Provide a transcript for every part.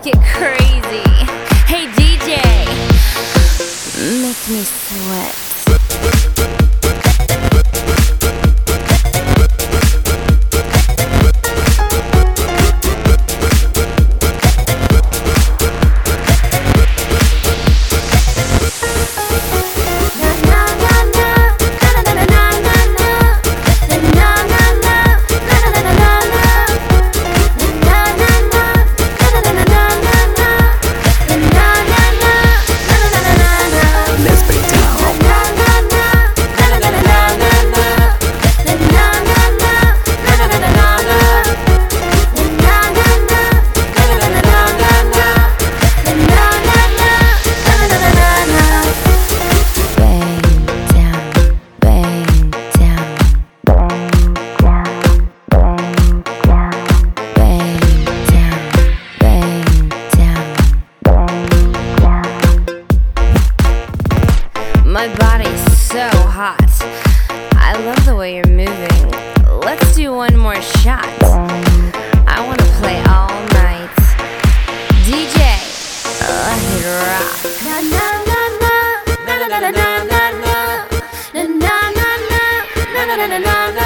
get crazy. Hey DJ, make me sweat. My body's so hot. I love the way you're moving. Let's do one more shot. I wanna play all night. DJ, let it rock. Na na na na na na na na na na na na na na na na na.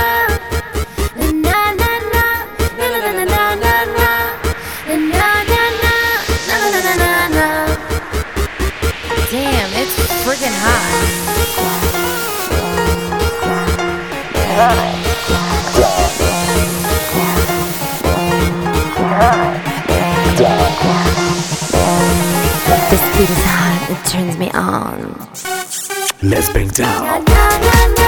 Damn, it's freaking hot. This beat is hot, it turns me on. Let's bring down.